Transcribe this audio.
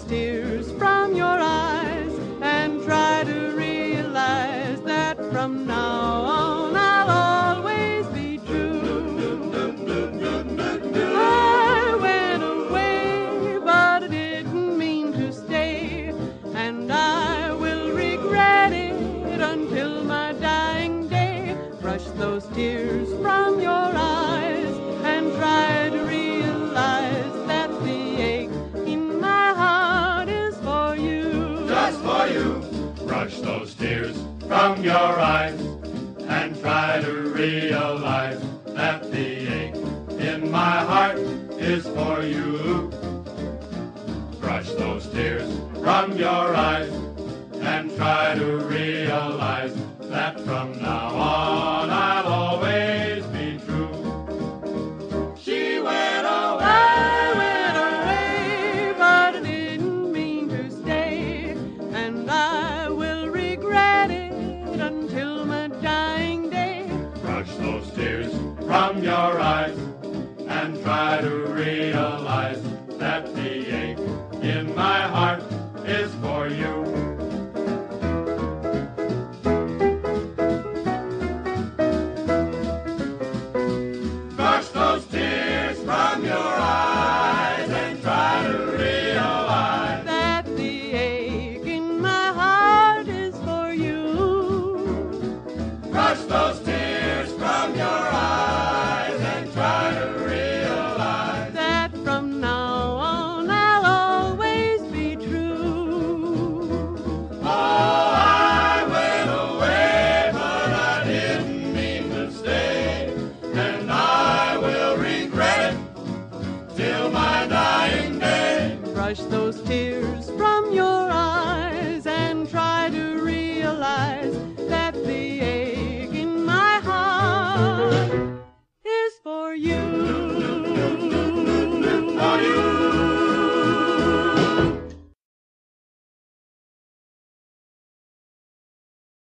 tears from your eyes and try to realize that from now on I'll always be true. I went away, but I didn't mean to stay, and I will regret it until my dying day. Brush those tears from your eyes and try to realize that the ache in my heart is for you. Just for you. Brush those tears from your eyes and try to realize that the ache in my heart is for you. Brush those tears from your eyes and try to realize that from now on I'll always be true. She went away. I went away, but I didn't mean to stay, and I will regret it until my dying day. Brush those tears from your eyes and try to realize that the ache in my heart is for you. Brush those tears from your eyes and try to realize That the ache in my heart is for you. Brush those tears from your eyes and try to realize That from now on I'll always be true. Oh, I went away, but I didn't mean to stay, and I will regret it till my dying day. Brush those